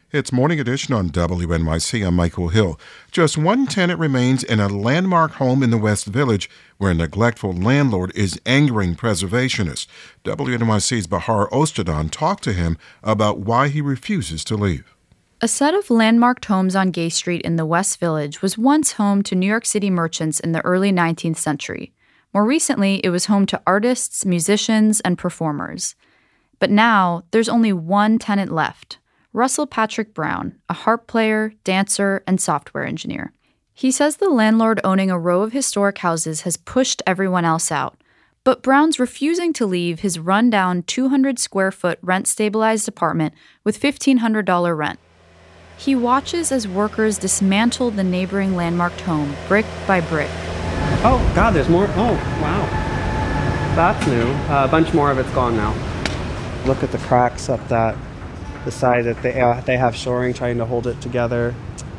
It's Morning Edition on WNYC. I'm Michael Hill. Just one tenant remains in a landmark home in the West Village where a neglectful landlord is angering preservationists. WNYC's Bahar Ostadan talked to him about why he refuses to leave. A set of landmarked homes on Gay Street in the West Village was once home to New York City merchants in the early 19th century. More recently, it was home to artists, musicians, and performers. But now, there's only one tenant left. Russell Patrick Brown, a harp player, dancer, and software engineer. He says the landlord owning a row of historic houses has pushed everyone else out. But Brown's refusing to leave his run-down 200-square-foot rent-stabilized apartment with $1,500 rent. He watches as workers dismantle the neighboring landmarked home, brick by brick. Oh, God, there's more. Oh, wow. That's new. A bunch more of it's gone now. Look at the cracks up the side that they have shoring trying to hold it together.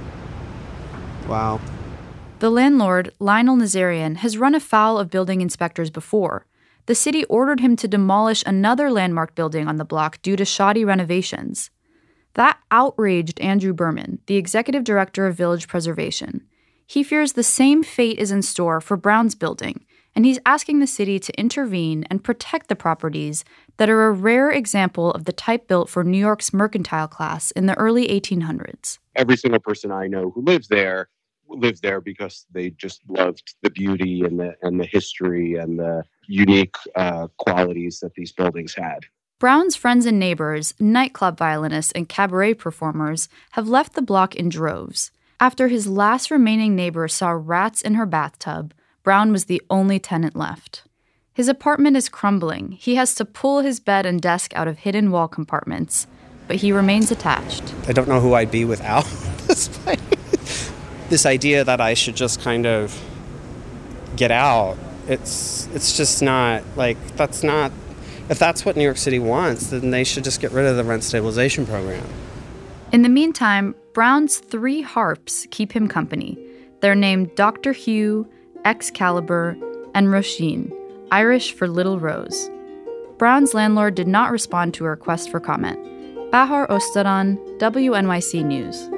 Wow. The landlord, Lionel Nazarian, has run afoul of building inspectors before. The city ordered him to demolish another landmark building on the block due to shoddy renovations. That outraged Andrew Berman, the executive director of Village Preservation. He fears the same fate is in store for Brown's building, and he's asking the city to intervene and protect the properties that are a rare example of the type built for New York's mercantile class in the early 1800s. Every single person I know who lives there because they just loved the beauty and the history and the unique qualities that these buildings had. Brown's friends and neighbors, nightclub violinists, and cabaret performers have left the block in droves. After his last remaining neighbor saw rats in her bathtub, Brown was the only tenant left. His apartment is crumbling. He has to pull his bed and desk out of hidden wall compartments, but he remains attached. I don't know who I'd be without this place. This idea that I should just kind of get out, it's just not, that's not, if that's what New York City wants, then they should just get rid of the rent stabilization program. In the meantime, Brown's 3 harps keep him company. They're named Dr. Hugh, Excalibur, and Roisin, Irish for Little Rose. Brown's landlord did not respond to a request for comment. Bahar Ostadan, WNYC News.